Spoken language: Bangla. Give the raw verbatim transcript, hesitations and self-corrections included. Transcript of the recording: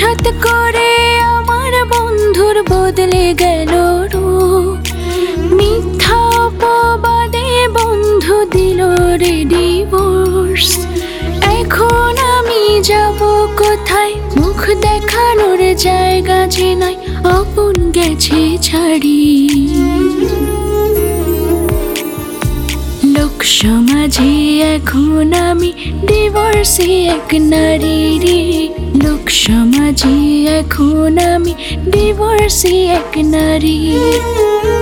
হঠাৎ করে আমার বন্ধুর বদলে গেল রূপ। মিথ্যা অপবাদে বন্ধু দিল রে ডিভোর্স। এখন আমি যাব কোথায়, মুখ দেখানোর জায়গা যে নাই, আপন গেছে ছাড়ি। লোক সমাজে এখন আমি ডিভোর্সি এক নারী রে। লোক সমাজে এখন আমি ডিভোর্সি এক নারী।